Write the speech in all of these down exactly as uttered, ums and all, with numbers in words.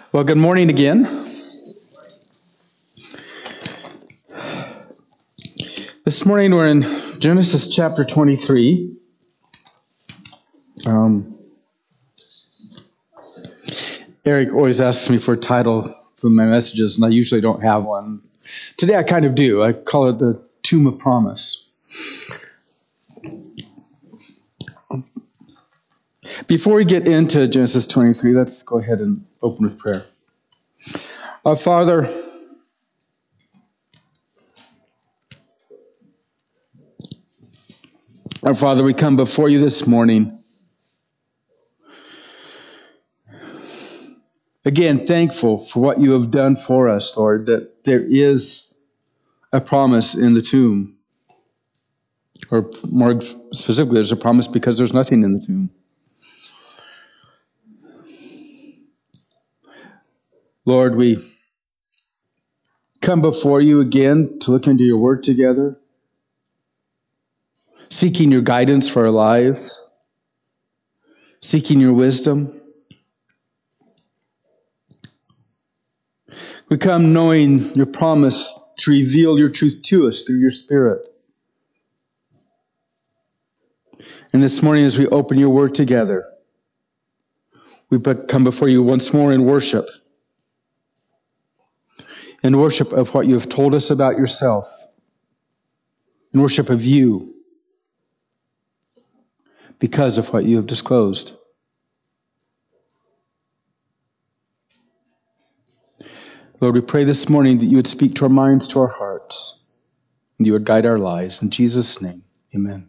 Well, good morning again. This morning we're in Genesis chapter twenty-three. Um, Eric always asks me for a title for my messages, and I usually don't have one. Today I kind of do. I call it the Tomb of Promise. Before we get into Genesis twenty-three, let's go ahead and open with prayer. Our Father, our Father, we come before you this morning. Again, thankful for what you have done for us, Lord, that there is a promise in the tomb. Or more specifically, there's a promise because there's nothing in the tomb. Lord, we come before you again to look into your word together, seeking your guidance for our lives, seeking your wisdom. We come knowing your promise to reveal your truth to us through your Spirit. And this morning as we open your word together, we come before you once more in worship. In worship of what you have told us about yourself. In worship of you. Because of what you have disclosed. Lord, we pray this morning that you would speak to our minds, to our hearts, and you would guide our lives. In Jesus' name, amen.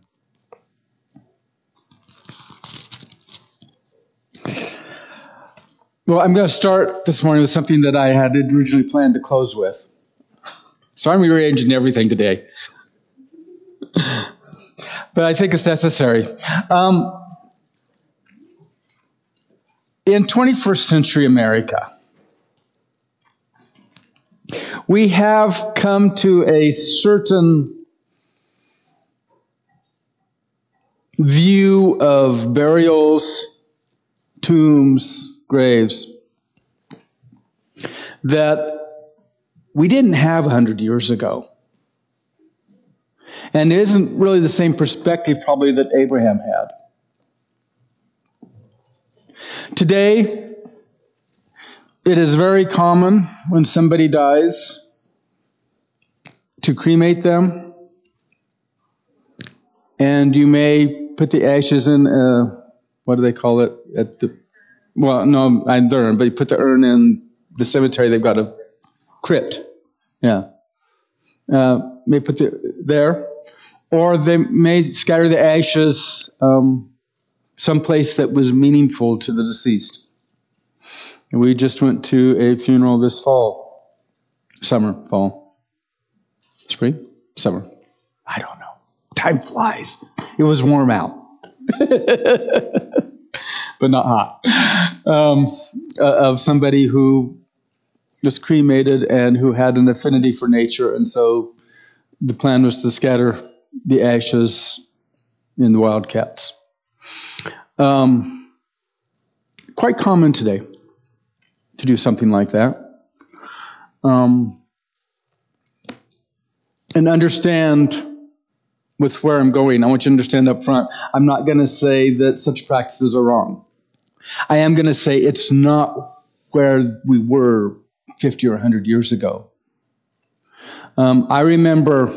Well, I'm going to start this morning with something that I had originally planned to close with. So I'm rearranging everything today. But I think it's necessary. Um, in twenty-first century America, we have come to a certain view of burials, tombs, graves, that we didn't have one hundred years ago. And it isn't really the same perspective probably that Abraham had. Today, it is very common when somebody dies to cremate them. And you may put the ashes in, uh, what do they call it? At the Well, no, I urn, but you put the urn in the cemetery. They've got a crypt. Yeah. Uh, may put the there. Or they may scatter the ashes um, someplace that was meaningful to the deceased. And we just went to a funeral this fall. Summer, fall. Spring? Summer. I don't know. Time flies. It was warm out. But not hot. Um, uh, of somebody who was cremated and who had an affinity for nature. And so the plan was to scatter the ashes in the wildcats. Um, quite common today to do something like that. Um, and understand with where I'm going. I want you to understand up front, I'm not going to say that such practices are wrong. I am going to say it's not where we were fifty or one hundred years ago. Um, I remember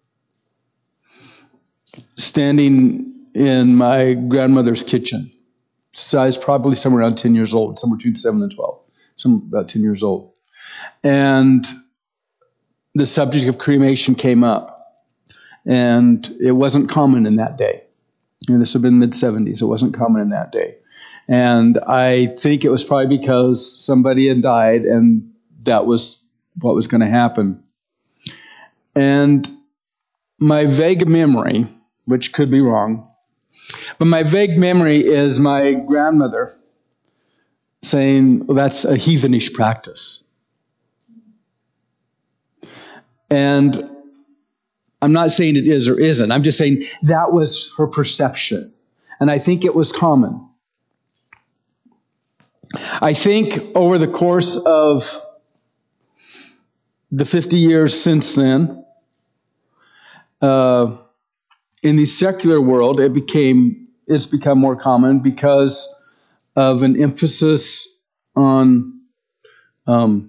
standing in my grandmother's kitchen. So I was probably somewhere around ten years old, somewhere between seven and twelve, some about ten years old. And the subject of cremation came up. And it wasn't common in that day. You know, this would have been mid seventies. It wasn't common in that day. And I think it was probably because somebody had died and that was what was going to happen. And my vague memory, which could be wrong, but my vague memory is my grandmother saying, well, that's a heathenish practice. And I'm not saying it is or isn't. I'm just saying that was her perception. And I think it was common. I think over the course of the fifty years since then, uh, in the secular world, it became it's become more common because of an emphasis on um,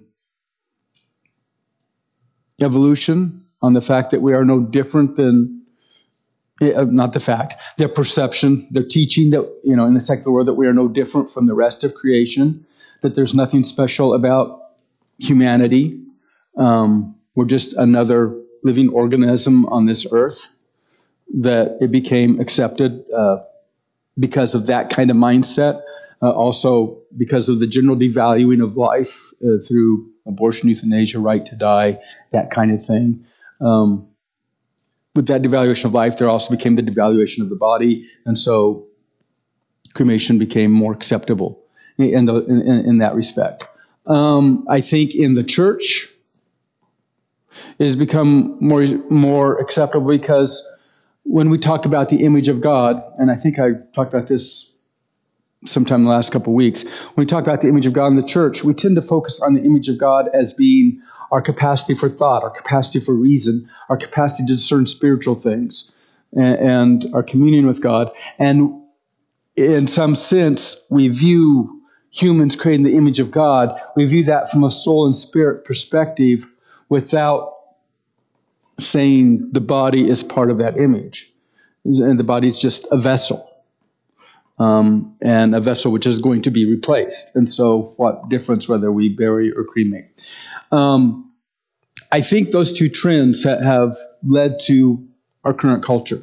evolution, on the fact that we are no different than, uh, not the fact, their perception, their teaching that, you know, in the secular world that we are no different from the rest of creation, that there's nothing special about humanity. Um, we're just another living organism on this earth, that it became accepted uh, because of that kind of mindset. Uh, also because of the general devaluing of life uh, through abortion, euthanasia, right to die, that kind of thing. Um, with that devaluation of life, there also became the devaluation of the body, and so cremation became more acceptable in, the, in, in that respect. Um, I think in the church, it has become more, more acceptable because when we talk about the image of God, and I think I talked about this sometime in the last couple of weeks, when we talk about the image of God in the church, we tend to focus on the image of God as being our capacity for thought, our capacity for reason, our capacity to discern spiritual things, and, and our communion with God. And in some sense, we view humans creating the image of God, we view that from a soul and spirit perspective without saying the body is part of that image. And the body is just a vessel. Um, and a vessel which is going to be replaced. And so what difference whether we bury or cremate? Um, I think those two trends ha- have led to our current culture.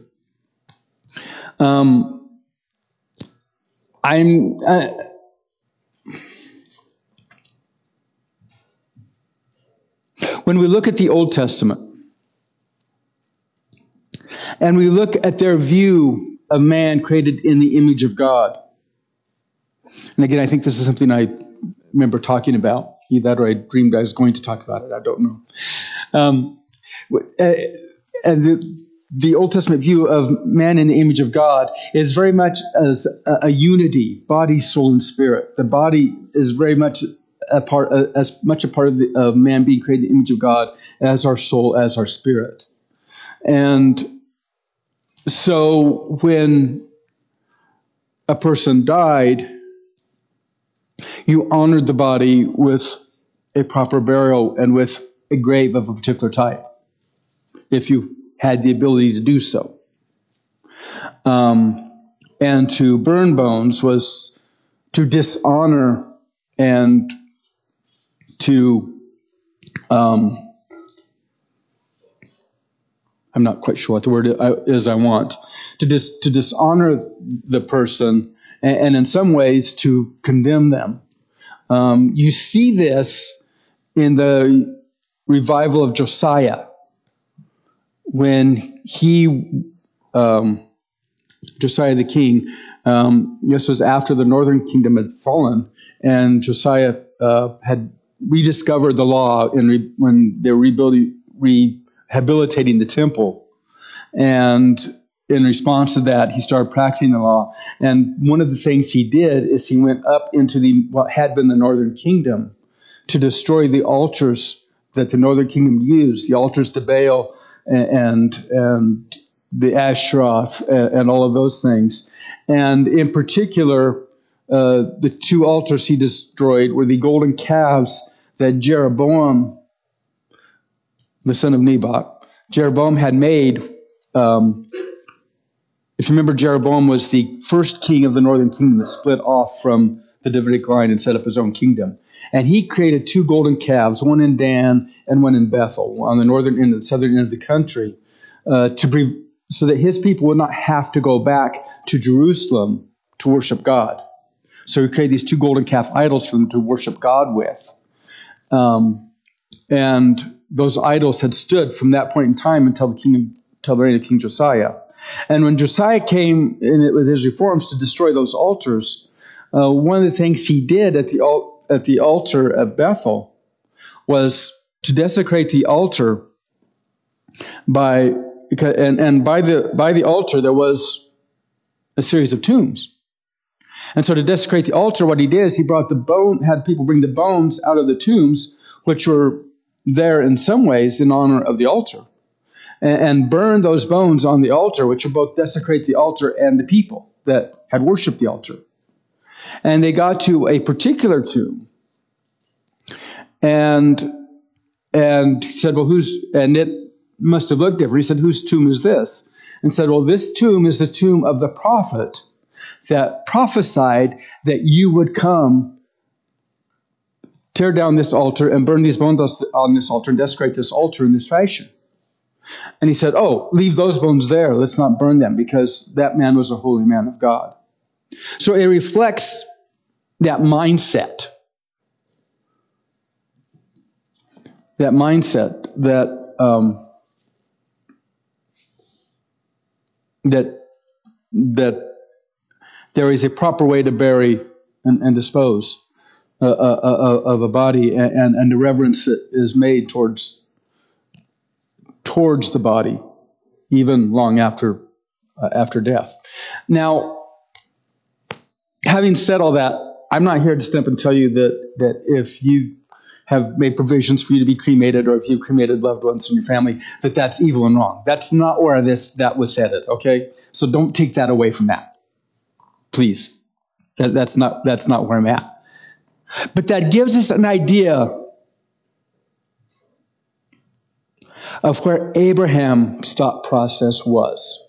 Um, I'm... Uh, when we look at the Old Testament, and we look at their view of man created in the image of God. And again, I think this is something I remember talking about. Either that or I dreamed I was going to talk about it. I don't know. Um, and the, the Old Testament view of man in the image of God is very much as a, a unity, body, soul, and spirit. The body is very much a part, as much a part of, the, of man being created in the image of God as our soul, as our spirit. And so when a person died, you honored the body with a proper burial and with a grave of a particular type, if you had the ability to do so. Um, and to burn bones was to dishonor and to, um, I'm not quite sure what the word is I want, to, dis, to dishonor the person and, and in some ways to condemn them. Um, you see this in the revival of Josiah, when he, um, Josiah the king, um, this was after the northern kingdom had fallen, and Josiah uh, had rediscovered the law in re- when they were rebuilding, rehabilitating the temple. And in response to that, he started practicing the law. And one of the things he did is he went up into the what had been the northern kingdom to destroy the altars that the northern kingdom used, the altars to Baal and and the Ashtaroth and, and all of those things. And in particular, uh, the two altars he destroyed were the golden calves that Jeroboam, the son of Nebat, Jeroboam had made. Um, if you remember, Jeroboam was the first king of the northern kingdom that split off from the Davidic line and set up his own kingdom. And he created two golden calves, one in Dan and one in Bethel, on the northern end, the southern end of the country, uh, to be, so that his people would not have to go back to Jerusalem to worship God. So he created these two golden calf idols for them to worship God with. Um, and those idols had stood from that point in time until the king, until the reign of King Josiah. And when Josiah came in it with his reforms to destroy those altars, uh, one of the things he did at the al- at the altar at Bethel was to desecrate the altar by and and by the by the altar there was a series of tombs. And so to desecrate the altar, what he did is he brought the bone, had people bring the bones out of the tombs, which were there in some ways in honor of the altar, and, and burn those bones on the altar, which would both desecrate the altar and the people that had worshipped the altar. And they got to a particular tomb, and and he said, well, who's, and it must have looked different. He said, whose tomb is this? And said, well, this tomb is the tomb of the prophet that prophesied that you would come, tear down this altar and burn these bones on this altar and desecrate this altar in this fashion. And he said, oh, leave those bones there. Let's not burn them, because that man was a holy man of God. So it reflects that mindset. That mindset that um, that that there is a proper way to bury and, and dispose uh, uh, uh, of a body, and, and, and the reverence that is made towards towards the body, even long after uh, after death. Now, having said all that, I'm not here to step and tell you that that if you have made provisions for you to be cremated, or if you've cremated loved ones in your family, that that's evil and wrong. That's not where this that was headed, okay? So don't take that away from that. Please. That, that's not that's not where I'm at. But that gives us an idea of where Abraham's thought process was.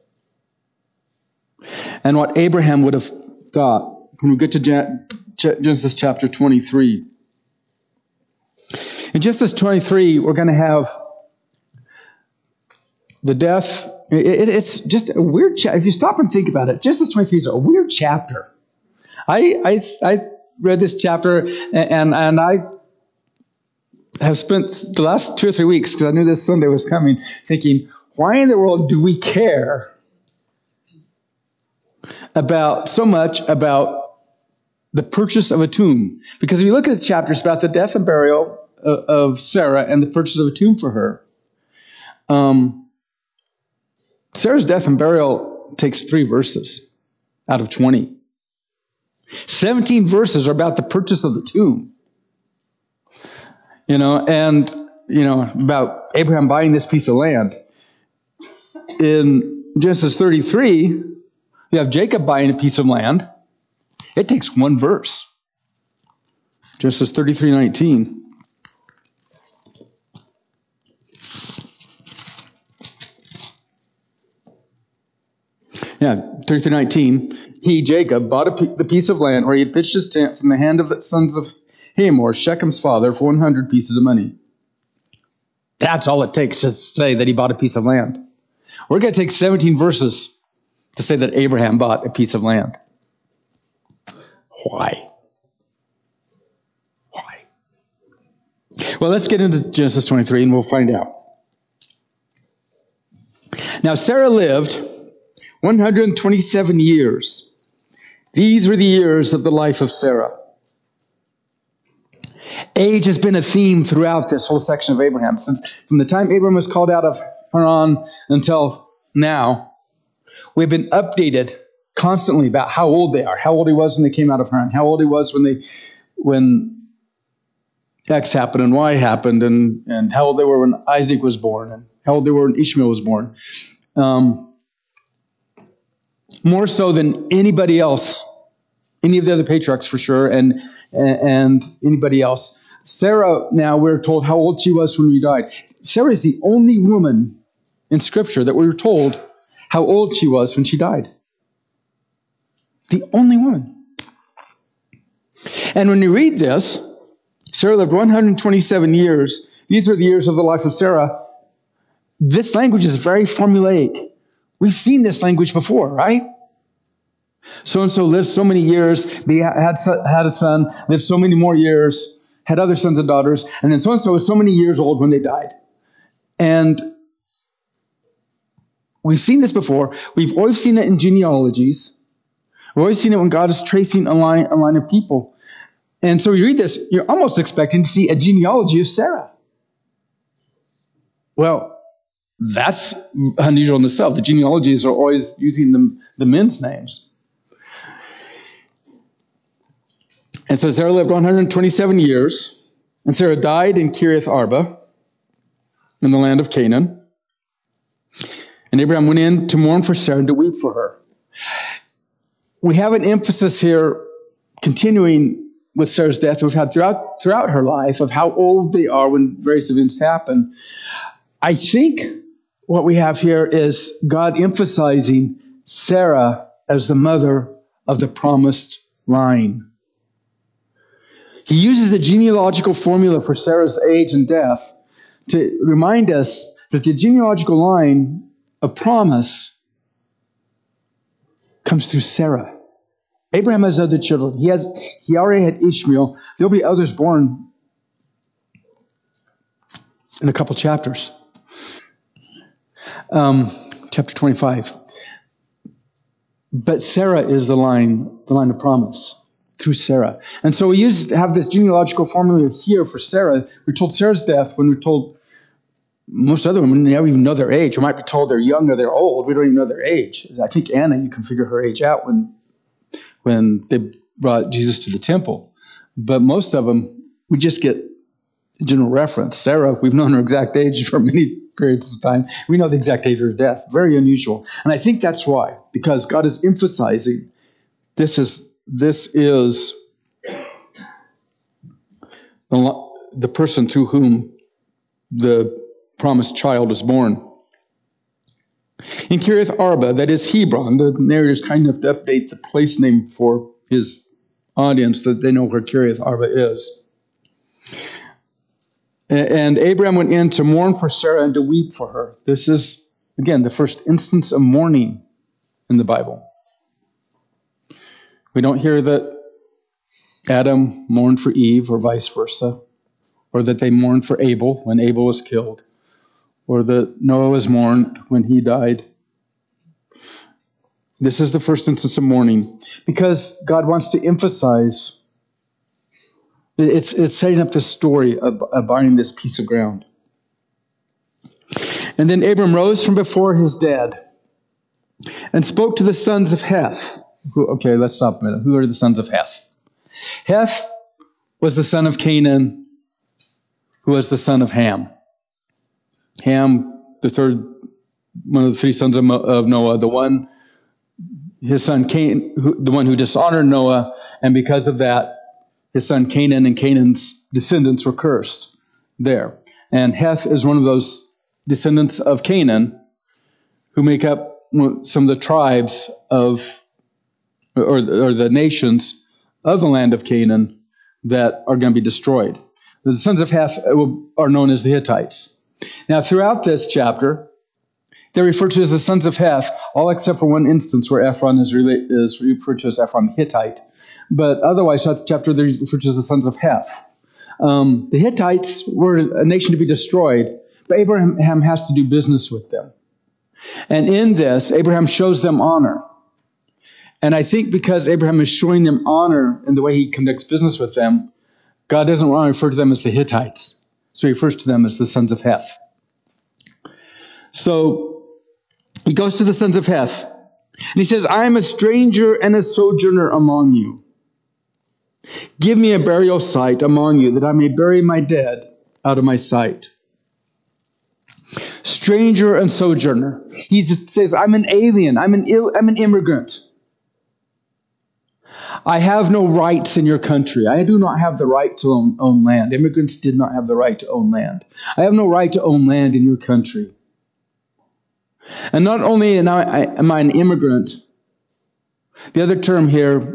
And what Abraham would have thought when we get to Genesis chapter twenty-three. In Genesis twenty-three, we're going to have the death. It, it, it's just a weird chapter. If you stop and think about it, Genesis twenty-three is a weird chapter. I, I, I read this chapter, and, and I have spent the last two or three weeks, because I knew this Sunday was coming, thinking, why in the world do we care about so much about the purchase of a tomb? Because if you look at the chapters about the death and burial of Sarah and the purchase of a tomb for her, um, Sarah's death and burial takes three verses out of twenty. seventeen verses are about the purchase of the tomb. You know, and, you know, about Abraham buying this piece of land. In Genesis thirty-three, you have Jacob buying a piece of land. It takes one verse. Genesis thirty-three nineteen. Yeah, thirty-three nineteen. He, Jacob, bought a, the piece of land where he had pitched his tent from the hand of the sons of Hamor, Shechem's father, for one hundred pieces of money. That's all it takes to say that he bought a piece of land. We're going to take seventeen verses to say that Abraham bought a piece of land. Why? Why? Well, let's get into Genesis twenty-three and we'll find out. Now, Sarah lived one hundred twenty-seven years. These were the years of the life of Sarah. Age has been a theme throughout this whole section of Abraham. Since from the time Abraham was called out of Haran until now, we've been updated constantly about how old they are, how old he was when they came out of Haran, how old he was when they when X happened and Y happened, and, and how old they were when Isaac was born, and how old they were when Ishmael was born. Um, more so than anybody else, any of the other patriarchs for sure, and, and anybody else. Sarah, now we're told how old she was when we died. Sarah is the only woman in Scripture that we were told how old she was when she died. The only woman. And when you read this, Sarah lived one hundred twenty-seven years. These are the years of the life of Sarah. This language is very formulaic. We've seen this language before, right? So-and-so lived so many years, had, had a son, lived so many more years, had other sons and daughters, and then so-and-so was so many years old when they died. And we've seen this before. We've always seen it in genealogies. We've always seen it when God is tracing a line, a line of people. And so you read this, you're almost expecting to see a genealogy of Sarah. Well, that's unusual in itself. The genealogies are always using the, the men's names. And so Sarah lived one hundred twenty-seven years, and Sarah died in Kiriath Arba in the land of Canaan. And Abraham went in to mourn for Sarah and to weep for her. We have an emphasis here, continuing with Sarah's death, we've had throughout, throughout her life, of how old they are when various events happen. I think what we have here is God emphasizing Sarah as the mother of the promised line. He uses the genealogical formula for Sarah's age and death to remind us that the genealogical line of promise comes through Sarah. Abraham has other children. He has, he already had Ishmael. There'll be others born in a couple chapters. Um, chapter twenty-five. But Sarah is the line, the line of promise through Sarah. And so we used to have this genealogical formula here for Sarah. We're told Sarah's death when we're told most other women never even know their age. We might be told they're young or they're old. We don't even know their age. I think Anna, you can figure her age out when when they brought Jesus to the temple. But most of them, we just get a general reference. Sarah, we've known her exact age for many periods of time. We know the exact age of her death. Very unusual. And I think that's why, because God is emphasizing this is this is the, the person through whom the promised child is born. In Kiriath Arba, that is Hebron, the narrator's kind enough to update the place name for his audience that they know where Kiriath Arba is. And Abraham went in to mourn for Sarah and to weep for her. This is, again, the first instance of mourning in the Bible. We don't hear that Adam mourned for Eve or vice versa, or that they mourned for Abel when Abel was killed, or that Noah was mourned when he died. This is the first instance of mourning because God wants to emphasize, it's, it's setting up this story of, of buying this piece of ground. And then Abram rose from before his dead and spoke to the sons of Heth. Who, okay, let's stop a minute. Who are the sons of Heth? Heth was the son of Canaan, who was the son of Ham. Ham, the third, one of the three sons of, Mo, of Noah, the one, his son Cain, who, the one who dishonored Noah, and because of that, his son Canaan and Canaan's descendants were cursed there. And Heth is one of those descendants of Canaan who make up some of the tribes of, or, or the nations of the land of Canaan that are going to be destroyed. The sons of Heth are known as the Hittites. Now, throughout this chapter, they're referred to as the sons of Heth, all except for one instance where Ephron is, rela- is referred to as Ephron the Hittite. But otherwise, throughout the chapter, they're referred to as the sons of Heth. Um, the Hittites were a nation to be destroyed, but Abraham has to do business with them. And in this, Abraham shows them honor. And I think because Abraham is showing them honor in the way he conducts business with them, God doesn't want to refer to them as the Hittites. So he refers to them as the sons of Heth. So he goes to the sons of Heth, and he says, I am a stranger and a sojourner among you. Give me a burial site among you, that I may bury my dead out of my sight. Stranger and sojourner. He says, I'm an alien. I'm an, Ill, I'm an immigrant. I have no rights in your country. I do not have the right to own, own land. Immigrants did not have the right to own land. I have no right to own land in your country. And not only am I, am I an immigrant, the other term here,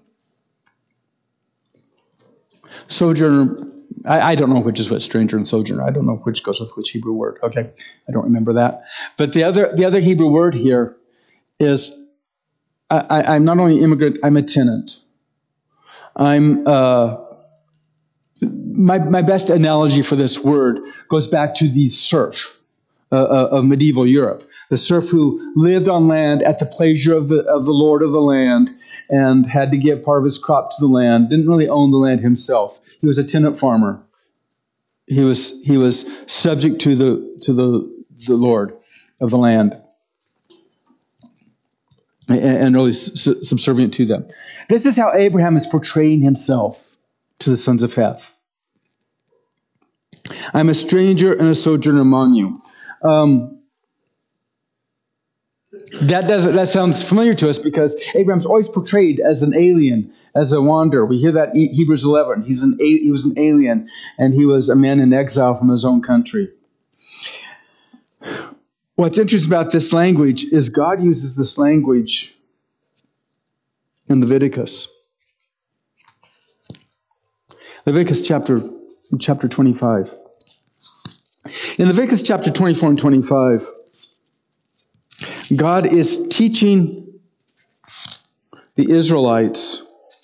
sojourner, I, I don't know which is what, stranger and sojourner. I don't know which goes with which Hebrew word. Okay, I don't remember that. But the other, the other Hebrew word here is, I, I, I'm not only an immigrant, I'm a tenant. I'm, uh, my, my best analogy for this word goes back to the serf uh, uh, of medieval Europe. The serf who lived on land at the pleasure of the, of the lord of the land and had to give part of his crop to the land, didn't really own the land himself. He was a tenant farmer. He was, he was subject to the, to the, the lord of the land. and, and really su- subservient to them. This is how Abraham is portraying himself to the sons of Heth. I'm a stranger and a sojourner among you. Um, that does that sounds familiar to us because Abraham's always portrayed as an alien, as a wanderer. We hear that in Hebrews eleven. He's an he was an alien, and he was a man in exile from his own country. What's interesting about this language is God uses this language in Leviticus. Leviticus chapter chapter twenty-five. In Leviticus chapter twenty-four and twenty-five, God is teaching the Israelites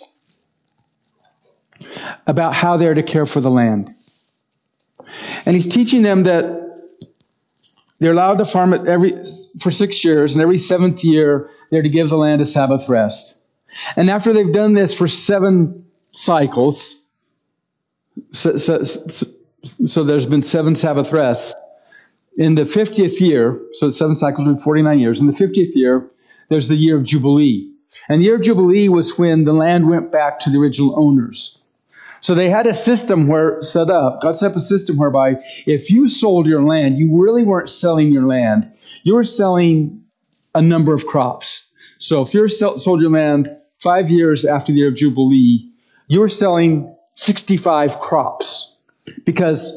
about how they're to care for the land. And he's teaching them that they're allowed to farm it every for six years, and every seventh year they're to give the land a Sabbath rest. And after they've done this for seven cycles, so, so, so, so there's been seven Sabbath rests, in the fiftieth year, so seven cycles would be forty-nine years, in the fiftieth year, there's the year of Jubilee. And the year of Jubilee was when the land went back to the original owners. So they had a system where set up, God set up a system whereby if you sold your land, you really weren't selling your land. You were selling a number of crops. So if you sold your land five years after the year of Jubilee, you were selling sixty-five crops. Because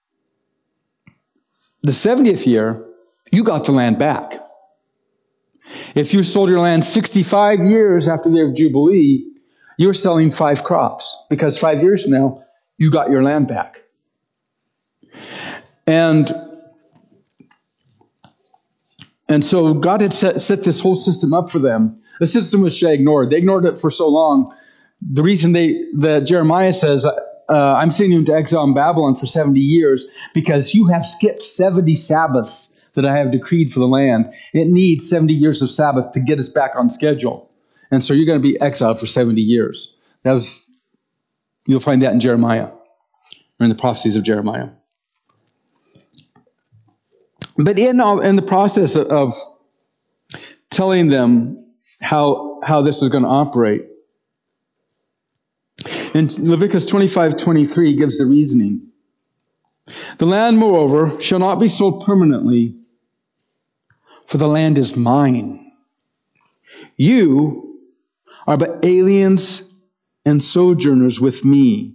the seventieth year, you got the land back. If you sold your land sixty-five years after the year of Jubilee, you're selling five crops because five years from now, you got your land back. And, and so God had set, set this whole system up for them. The system was ignored. They ignored it for so long. The reason they, that Jeremiah says, uh, I'm sending you into exile in Babylon for seventy years because you have skipped seventy Sabbaths that I have decreed for the land. It needs seventy years of Sabbath to get us back on schedule. And so you're going to be exiled for seventy years. That was, you'll find that in Jeremiah, or in the prophecies of Jeremiah. But in, all, in the process of, of telling them how, how this is going to operate, in Leviticus twenty-five twenty-three gives the reasoning. The land, moreover, shall not be sold permanently, for the land is mine. You are but aliens and sojourners with me.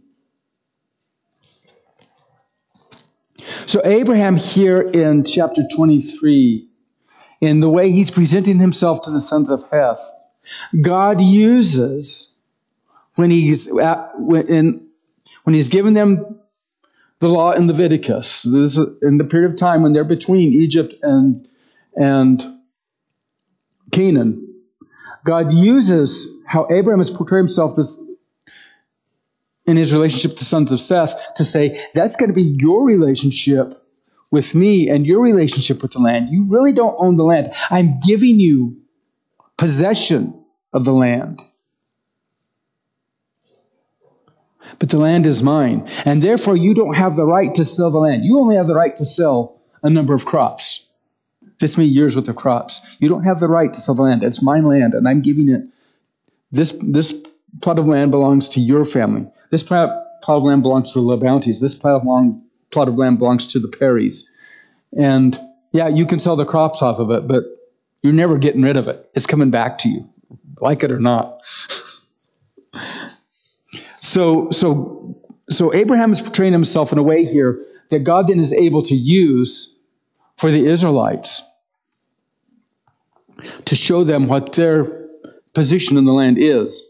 So Abraham here in chapter twenty-three, in the way he's presenting himself to the sons of Heth, God uses when he's at, when, when he's given them the law in Leviticus. This is in the period of time when they're between Egypt and and Canaan. God uses how Abraham has portrayed himself as, in his relationship to the sons of Seth, to say, that's going to be your relationship with me and your relationship with the land. You really don't own the land. I'm giving you possession of the land. But the land is mine. And therefore, you don't have the right to sell the land. You only have the right to sell a number of crops. This many years worth of crops. You don't have the right to sell the land. It's my land, and I'm giving it. This, this plot of land belongs to your family. This plot, plot of land belongs to the LaBounties. This plot of, long, plot of land belongs to the Perrys. And yeah, you can sell the crops off of it, but you're never getting rid of it. It's coming back to you, like it or not. So, so, so Abraham is portraying himself in a way here that God then is able to use for the Israelites to show them what their position in the land is.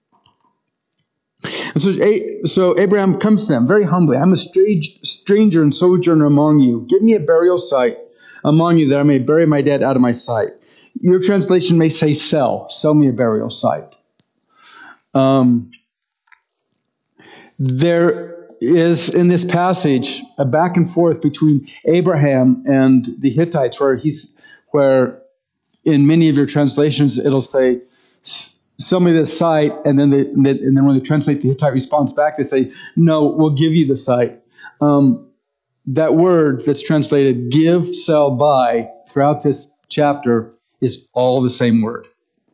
And so, so Abraham comes to them very humbly. I'm a strange, stranger and sojourner among you. Give me a burial site among you that I may bury my dead out of my sight. Your translation may say sell. Sell me a burial site. Um, there is in this passage a back and forth between Abraham and the Hittites, where he's where in many of your translations it'll say, "Sell me this site," and then they, and then when they translate, the Hittite responds back. They say, "No, we'll give you the site." Um, that word that's translated "give," "sell," "buy" throughout this chapter is all the same word.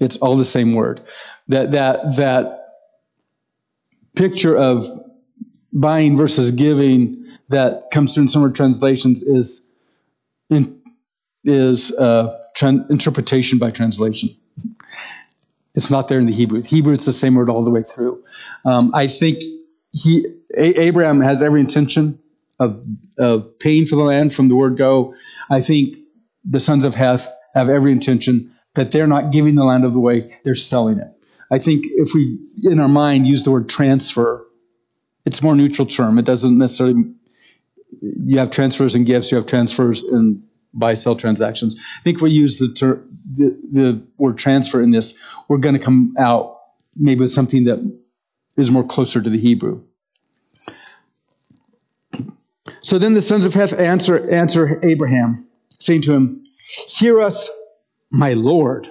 It's all the same word. That that that picture of buying versus giving that comes through in some of our translations is in, is uh, tran- interpretation by translation. It's not there in the Hebrew. Hebrew, it's the same word all the way through. Um, I think he A- Abraham has every intention of, of paying for the land from the word go. I think the sons of Heth have every intention that they're not giving the land away, they're selling it. I think if we, in our mind, use the word transfer, it's a more neutral term. It doesn't necessarily, you have transfers and gifts, you have transfers and buy-sell transactions. I think if we use the, ter- the, the word transfer in this, we're going to come out maybe with something that is more closer to the Hebrew. So then the sons of Heth answer, answer Abraham, saying to him, "Hear us, my Lord.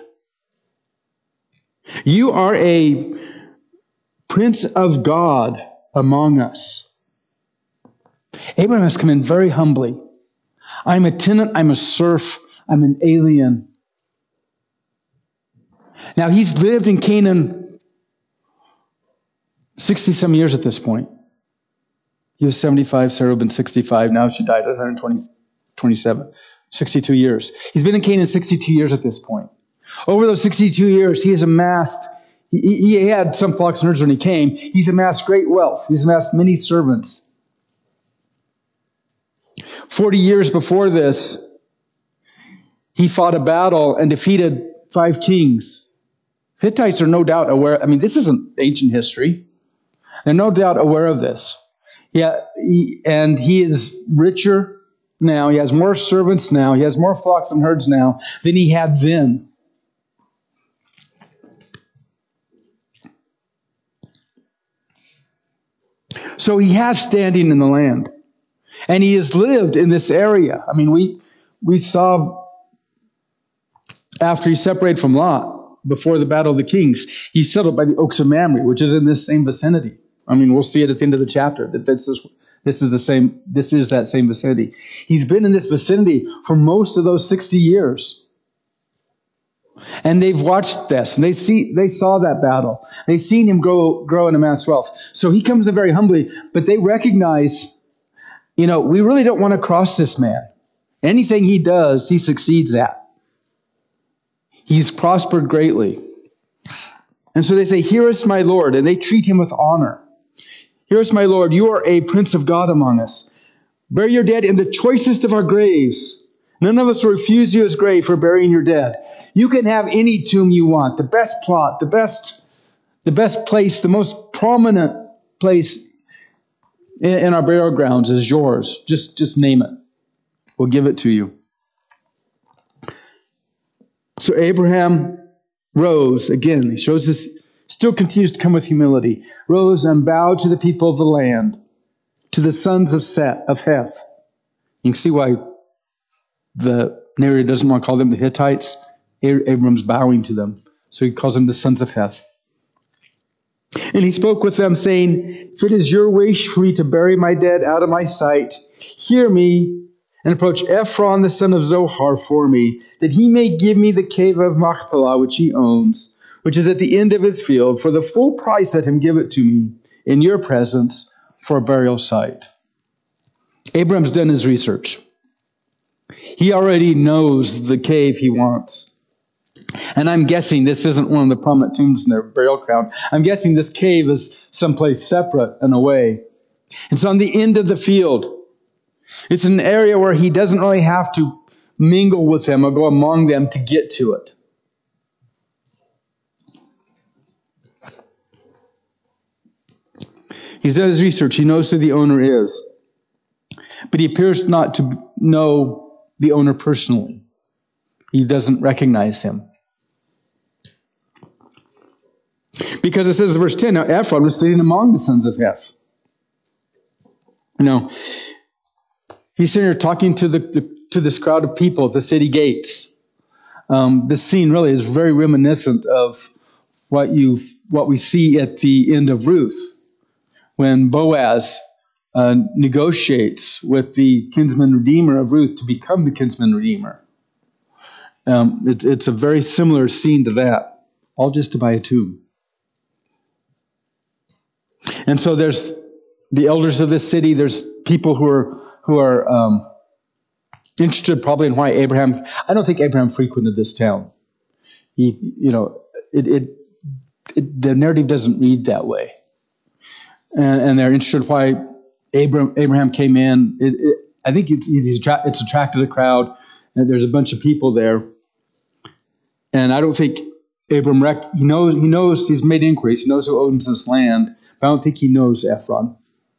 You are a prince of God among us." Abraham has come in very humbly. I'm a tenant, I'm a serf, I'm an alien. Now, he's lived in Canaan sixty-some years at this point. He was seventy-five, Sarah had been sixty-five. Now she died at one hundred twenty-seven. sixty-two years. He's been in Canaan sixty-two years at this point. Over those sixty-two years, he has amassed, he, he had some flocks and herds when he came. He's amassed great wealth. He's amassed many servants. Forty years before this, he fought a battle and defeated five kings. Hittites are no doubt aware. I mean, this isn't ancient history. They're no doubt aware of this. Yeah, he, and he is richer now. He has more servants now. He has more flocks and herds now than he had then. So he has standing in the land. And he has lived in this area. I mean, we we saw after he separated from Lot, before the Battle of the Kings, he settled by the Oaks of Mamre, which is in this same vicinity. I mean, we'll see it at the end of the chapter, that this is, this is the same, this is that same vicinity. He's been in this vicinity for most of those sixty years. And they've watched this, and they see they saw that battle. They've seen him grow, grow and amass wealth. So he comes in very humbly, but they recognize, you know, we really don't want to cross this man. Anything he does, he succeeds at. He's prospered greatly. And so they say, "Hear us, my Lord," and they treat him with honor. "Hear us, my Lord, you are a prince of God among us. Bury your dead in the choicest of our graves. None of us will refuse you his grave for burying your dead. You can have any tomb you want, the best plot, the best, the best place, the most prominent place in, in our burial grounds is yours. Just, just name it. We'll give it to you." So Abraham rose, again, he shows this, still continues to come with humility, rose and bowed to the people of the land, to the sons of Seth, of Heth. You can see why the narrator doesn't want to call them the Hittites. Abram's bowing to them, so he calls them the sons of Heth. And he spoke with them, saying, "If it is your wish for me to bury my dead out of my sight, hear me, and approach Ephron the son of Zohar for me, that he may give me the cave of Machpelah, which he owns, which is at the end of his field. For the full price let him give it to me in your presence for a burial site." Abram's done his research. He already knows the cave he wants. And I'm guessing this isn't one of the prominent tombs in their burial ground. I'm guessing this cave is someplace separate and away. It's on the end of the field. It's an area where he doesn't really have to mingle with them or go among them to get to it. He's done his research. He knows who the owner is. But he appears not to know the owner personally. He doesn't recognize him. Because it says in verse ten, now Ephron was sitting among the sons of Heth. You know, he's sitting here talking to the, the to this crowd of people at the city gates. Um, this scene really is very reminiscent of what you what we see at the end of Ruth, when Boaz uh, negotiates with the kinsman redeemer of Ruth to become the kinsman redeemer. Um, it, it's a very similar scene to that. all just to buy a tomb. And so there's the elders of this city. There's people who are who are um, interested probably in why Abraham. I don't think Abraham frequented this town. He, you know, it, it, it the narrative doesn't read that way, and, and they're interested why Abraham Abraham came in. It, it, I think it's he's attra- it's attracted a crowd, and there's a bunch of people there, and I don't think Abram rec- he knows he knows he's made inquiries. He knows who owns this land. I don't think he knows Ephron.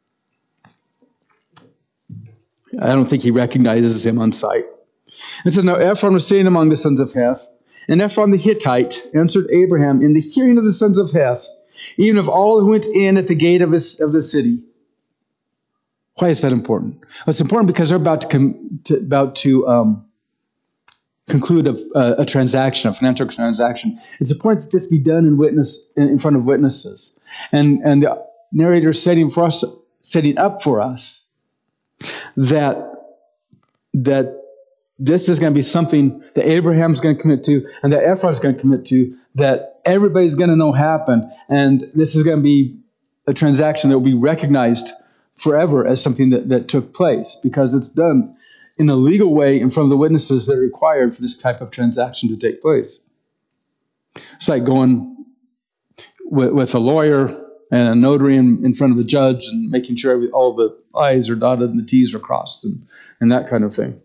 I don't think he recognizes him on sight. And so now Ephron was sitting among the sons of Heth, and Ephron the Hittite answered Abraham in the hearing of the sons of Heth, even of all who went in at the gate of, his, of the city. Why is that important? Well, it's important because they're about to, com- to, about to um, conclude a, a, a transaction, a financial transaction. It's important that this be done in witness in, in front of witnesses. And, and the narrator is setting for us, setting up for us that, that this is going to be something that Abraham's going to commit to and that Ephron's going to commit to, that everybody's going to know happened. And this is going to be a transaction that will be recognized forever as something that, that took place because it's done in a legal way in front of the witnesses that are required for this type of transaction to take place. It's like going with, with a lawyer and a notary in, in front of a judge and making sure every, all the I's are dotted and the T's are crossed and, and that kind of thing.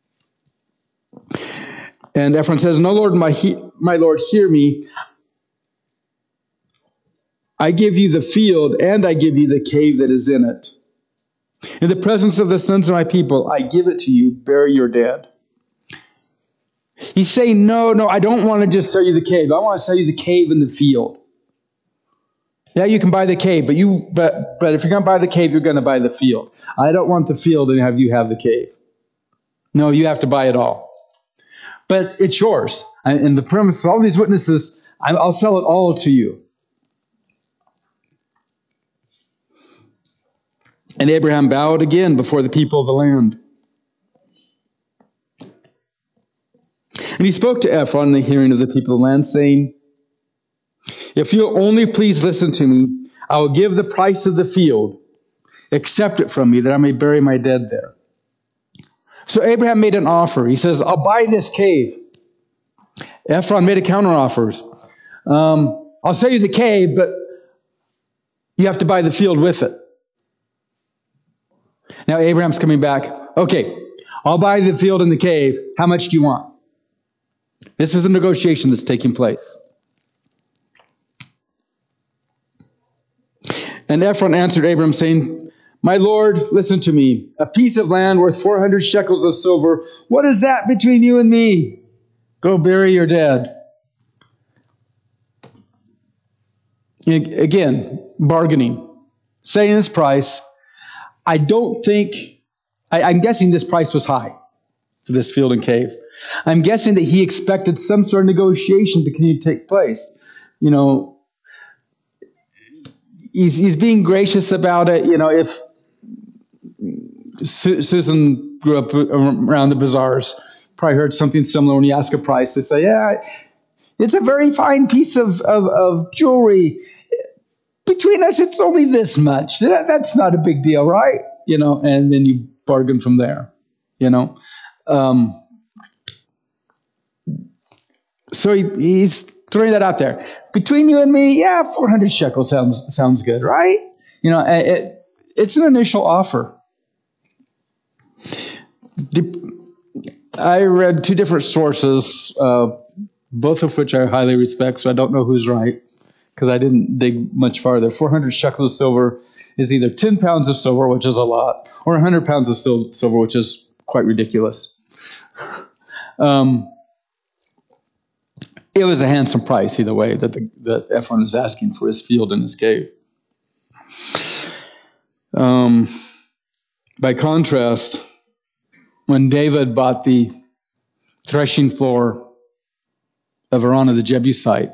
And Ephron says, "No, Lord, my, he, my Lord, hear me. I give you the field and I give you the cave that is in it. In the presence of the sons of my people, I give it to you. Bury your dead." He's saying, no, no, I don't want to just sell you the cave. I want to sell you the cave and the field. Yeah, you can buy the cave, but you, but but if you're going to buy the cave, you're going to buy the field. I don't want the field and have you have the cave. No, you have to buy it all. But it's yours. And the premise of all these witnesses, I'll sell it all to you. And Abraham bowed again before the people of the land. And he spoke to Ephron in the hearing of the people of the land, saying, "If you'll only please listen to me, I will give the price of the field. Accept it from me, that I may bury my dead there." So Abraham made an offer. He says, "I'll buy this cave." Ephron made a counteroffer. Um, I'll sell you the cave, but you have to buy the field with it. Now Abraham's coming back. "Okay, I'll buy the field and the cave. How much do you want?" This is the negotiation that's taking place. And Ephron answered Abraham, saying, "My Lord, listen to me. A piece of land worth four hundred shekels of silver. What is that between you and me? Go bury your dead." Again, bargaining, saying his price. I don't think, I, I'm guessing this price was high for this field and cave. I'm guessing that he expected some sort of negotiation to continue to take place. You know, he's, he's being gracious about it. You know, if Su- Susan grew up around the bazaars, probably heard something similar when you ask a price. They say, "Yeah, it's a very fine piece of, of, of jewelry. Between us, it's only this much. That, that's not a big deal, right?" You know, and then you bargain from there, you know. Um, so he, he's throwing that out there. Between you and me, yeah, four hundred shekels sounds sounds good, right? You know, it, it's an initial offer. I read two different sources, uh, both of which I highly respect, so I don't know who's right, because I didn't dig much farther. four hundred shekels of silver is either ten pounds of silver, which is a lot, or one hundred pounds of sil- silver, which is quite ridiculous. um, it was a handsome price, either way, that, the, that Ephron is asking for his field and his cave. Um, by contrast, when David bought the threshing floor of Araunah the Jebusite,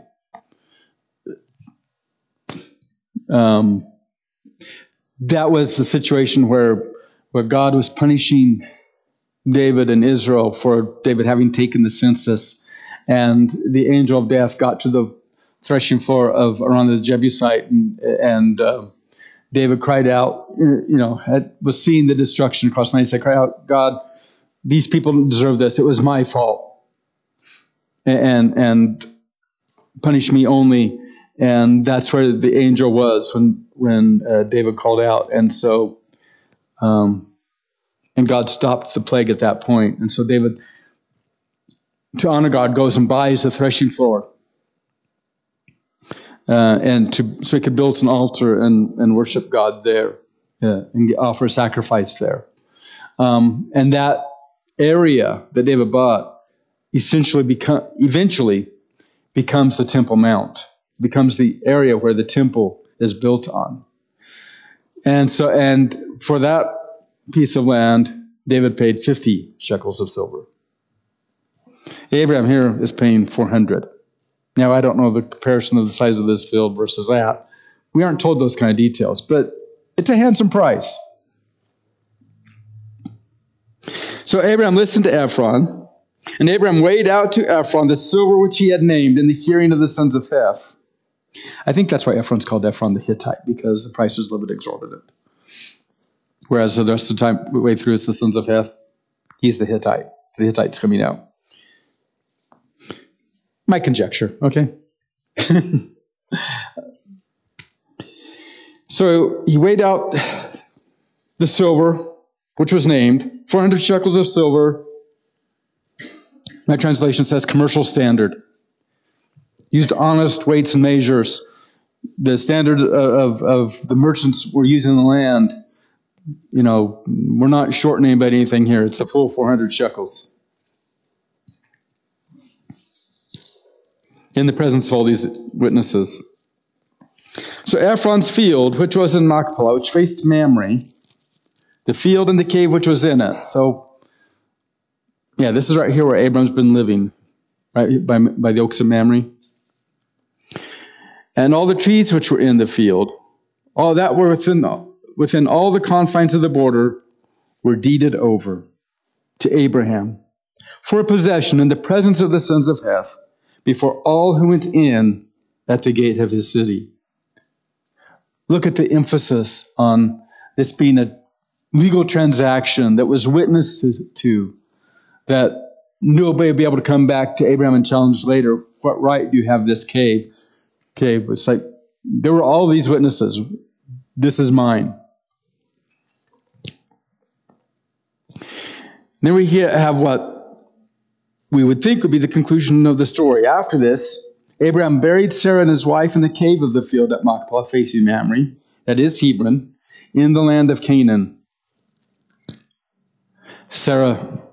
um, that was the situation where, where God was punishing David and Israel for David having taken the census, and the angel of death got to the threshing floor of around the Jebusite, and, and uh, David cried out, you know, had, was seeing the destruction across the land. He said, "Cry out, God, these people deserve this. It was my fault, and and punish me only." And that's where the angel was when when uh, David called out, and so, um, and God stopped the plague at that point. And so David, to honor God, goes and buys the threshing floor, uh, and to so he could build an altar and and worship God there, uh, and offer a sacrifice there. Um, and that area that David bought essentially become eventually becomes the Temple Mount. Becomes the area where the temple is built on. And so, and for that piece of land, David paid fifty shekels of silver. Abraham here is paying four hundred. Now, I don't know the comparison of the size of this field versus that. We aren't told those kind of details, but it's a handsome price. So Abraham listened to Ephron, and Abraham weighed out to Ephron the silver which he had named in the hearing of the sons of Heth. I think that's why Ephron's called Ephron the Hittite, because the price was a little bit exorbitant. Whereas the rest of the time, way through, it's the sons of Heth. He's the Hittite. The Hittite's coming out. My conjecture, okay? So he weighed out the silver, which was named, four hundred shekels of silver. My translation says commercial standard. Used honest weights and measures. The standard of, of the merchants were using the land. You know, we're not shortening about anything here. It's a full four hundred shekels. In the presence of all these witnesses. So Ephron's field, which was in Machpelah, which faced Mamre, the field and the cave which was in it. So, yeah, this is right here where Abram's been living, right, by, by the oaks of Mamre. And all the trees which were in the field, all that were within, within all the confines of the border, were deeded over to Abraham for a possession in the presence of the sons of Heth, before all who went in at the gate of his city. Look at the emphasis on this being a legal transaction that was witnessed to, that nobody would be able to come back to Abraham and challenge later, what right do you have this cave? Cave. It's like there were all these witnesses. This is mine. Then we have what we would think would be the conclusion of the story. After this, Abraham buried Sarah and his wife in the cave of the field at Machpelah, facing Mamre, that is Hebron, in the land of Canaan. Sarah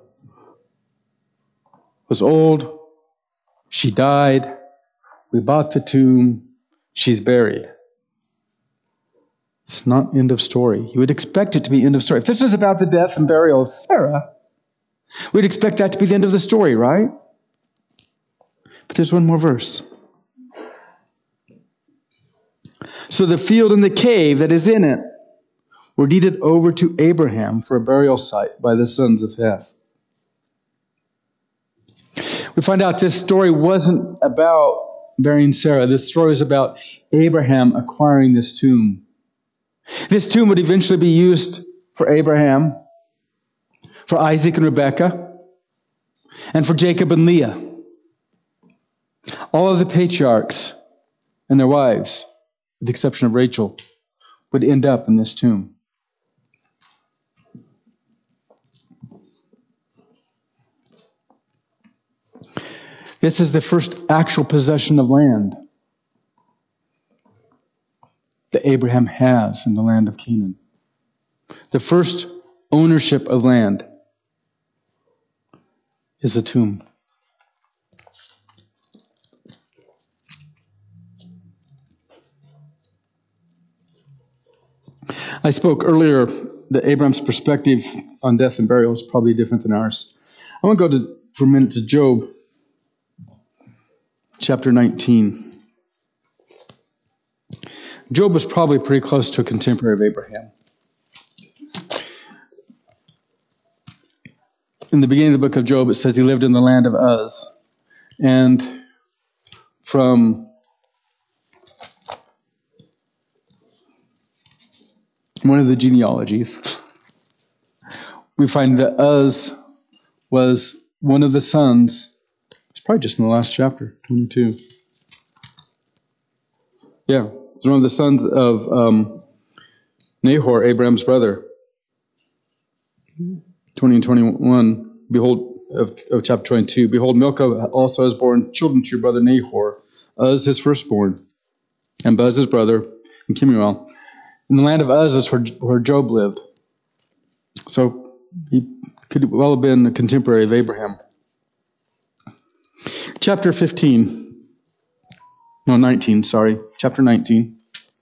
was old. She died. We bought the tomb. She's buried. It's not end of story. You would expect it to be end of story. If this was about the death and burial of Sarah, we'd expect that to be the end of the story, right? But there's one more verse. So the field and the cave that is in it were deeded over to Abraham for a burial site by the sons of Heth. We find out this story wasn't about burying Sarah. This story is about Abraham acquiring this tomb. This tomb would eventually be used for Abraham, for Isaac and Rebekah, and for Jacob and Leah. All of the patriarchs and their wives, with the exception of Rachel, would end up in this tomb. This is the first actual possession of land that Abraham has in the land of Canaan. The first ownership of land is a tomb. I spoke earlier that Abraham's perspective on death and burial is probably different than ours. I want to go to, for a minute to Job, chapter nineteen. Job was probably pretty close to a contemporary of Abraham. In the beginning of the book of Job, it says he lived in the land of Uz. And from one of the genealogies, we find that Uz was one of the sons. It's probably just in the last chapter, twenty-two. Yeah, it's one of the sons of um, Nahor, Abraham's brother. twenty and twenty-one, behold, of, of chapter twenty-two, behold, Milcah also has borne children to your brother Nahor, Uz his firstborn, and Buz his brother, and Kemuel. In the land of Uz is where, where Job lived. So he could well have been a contemporary of Abraham. Chapter fifteen. No, nineteen, sorry. Chapter nineteen.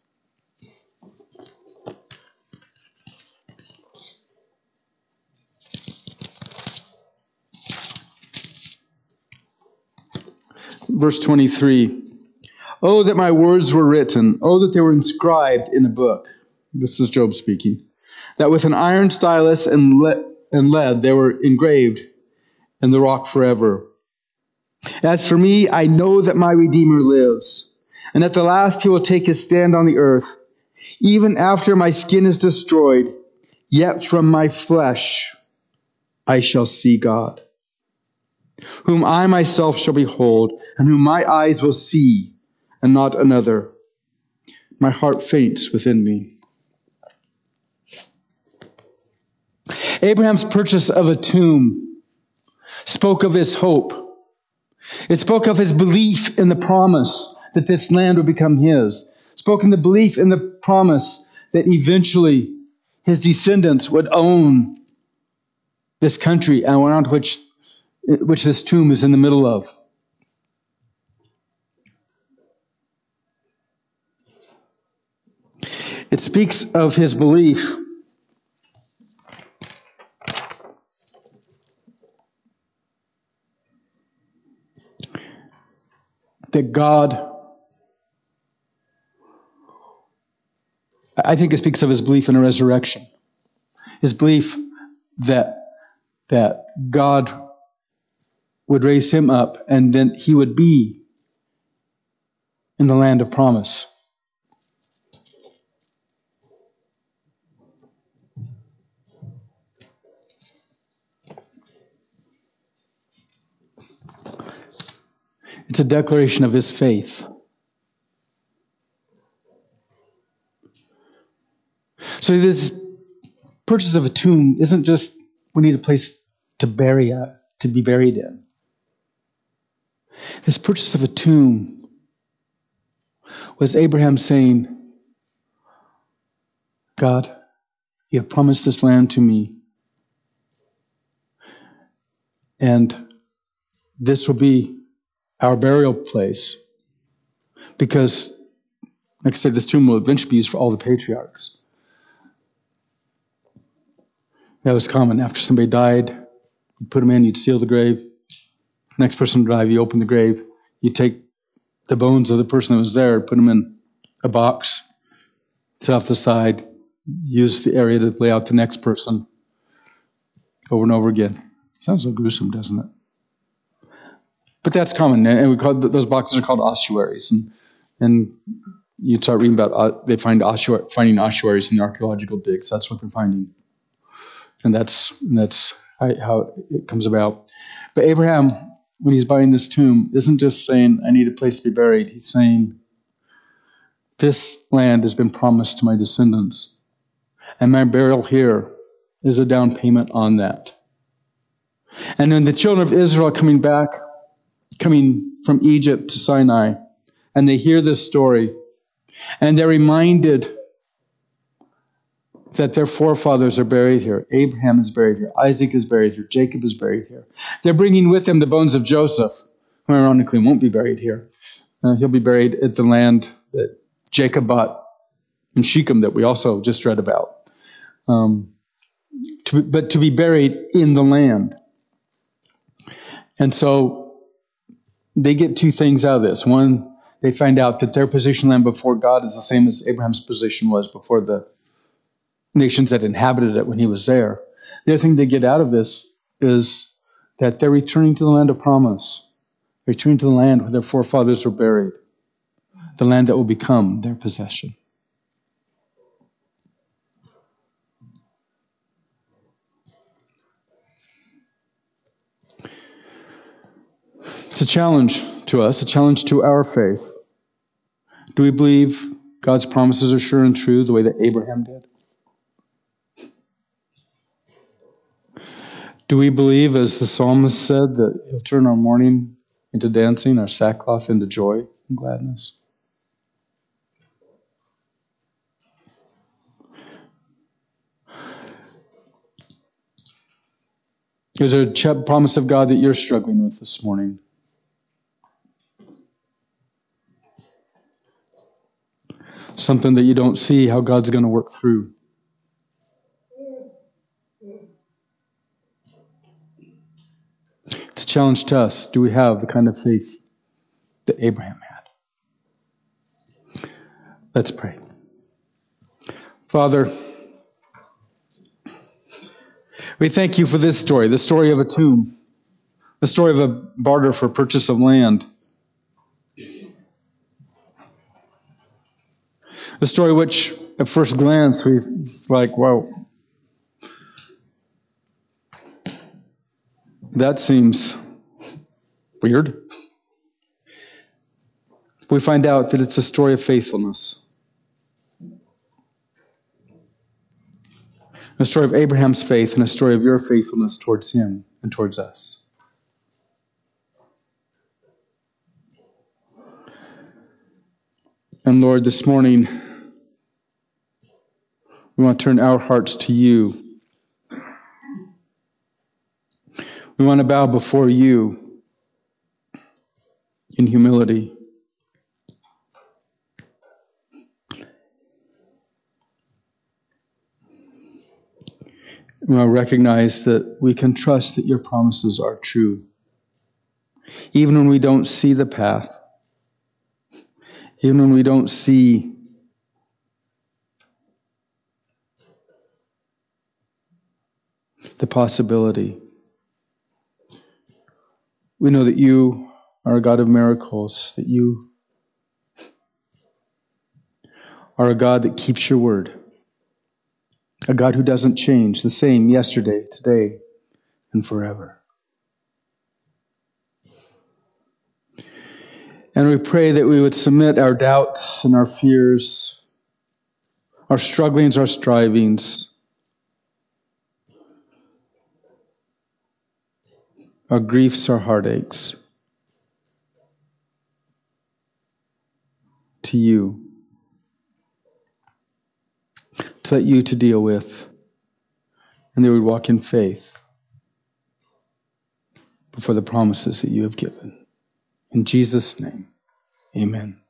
Verse twenty-three. Oh, that my words were written. Oh, that they were inscribed in a book. This is Job speaking. That with an iron stylus and lead, and lead they were engraved in the rock forever. As for me, I know that my Redeemer lives, and at the last he will take his stand on the earth. Even after my skin is destroyed, yet from my flesh I shall see God, whom I myself shall behold, and whom my eyes will see, and not another. My heart faints within me. Abraham's purchase of a tomb spoke of his hope. It spoke of his belief in the promise that this land would become his. It spoke in the belief in the promise that eventually his descendants would own this country around which, which this tomb is in the middle of. It speaks of his belief that God, I think it speaks of his belief in a resurrection. His belief that, that God would raise him up and then he would be in the land of promise. It's a declaration of his faith. So this purchase of a tomb isn't just we need a place to bury a, to be buried in. This purchase of a tomb was Abraham saying, God, you have promised this land to me, and this will be our burial place, because, like I said, this tomb will eventually be used for all the patriarchs. That was common. After somebody died, you put them in, you'd seal the grave. Next person to die, you open the grave. You take the bones of the person that was there, put them in a box, sit off the side, use the area to lay out the next person over and over again. Sounds so gruesome, doesn't it? But that's common, and we call those boxes are called ossuaries, and and you start reading about uh, they find ossuar, finding ossuaries in the archaeological digs. That's what they're finding, and that's and that's how it comes about. But Abraham, when he's buying this tomb, isn't just saying, "I need a place to be buried." He's saying, "This land has been promised to my descendants, and my burial here is a down payment on that." And then the children of Israel coming back. coming from Egypt to Sinai, and they hear this story, and they're reminded that their forefathers are buried here. Abraham is buried here. Isaac is buried here. Jacob is buried here. They're bringing with them the bones of Joseph, who ironically won't be buried here. Uh, he'll be buried at the land that Jacob bought in Shechem that we also just read about. Um, to, but to be buried in the land. And so they get two things out of this. One, they find out that their position land before God is the same as Abraham's position was before the nations that inhabited it when he was there. The other thing they get out of this is that they're returning to the land of promise, returning to the land where their forefathers were buried, the land that will become their possession. It's a challenge to us, a challenge to our faith. Do we believe God's promises are sure and true the way that Abraham did? Do we believe, as the psalmist said, that he'll turn our mourning into dancing, our sackcloth into joy and gladness? Is there a ch- promise of God that you're struggling with this morning? Something that you don't see how God's going to work through. It's a challenge to us. Do we have the kind of faith that Abraham had? Let's pray. Father, we thank you for this story, the story of a tomb, the story of a barter for purchase of land. A story which, at first glance, we it's like, wow, that seems weird. We find out that it's a story of faithfulness. A story of Abraham's faith and a story of your faithfulness towards him and towards us. And Lord, this morning, we want to turn our hearts to you. We want to bow before you in humility. We want to recognize that we can trust that your promises are true. Even when we don't see the path, even when we don't see the possibility, we know that you are a God of miracles, that you are a God that keeps your word, a God who doesn't change, the same yesterday, today, and forever. And we pray that we would submit our doubts and our fears, our strugglings, our strivings, our griefs, our heartaches, to you, to let you to deal with, and they would walk in faith before the promises that you have given. In Jesus' name, amen.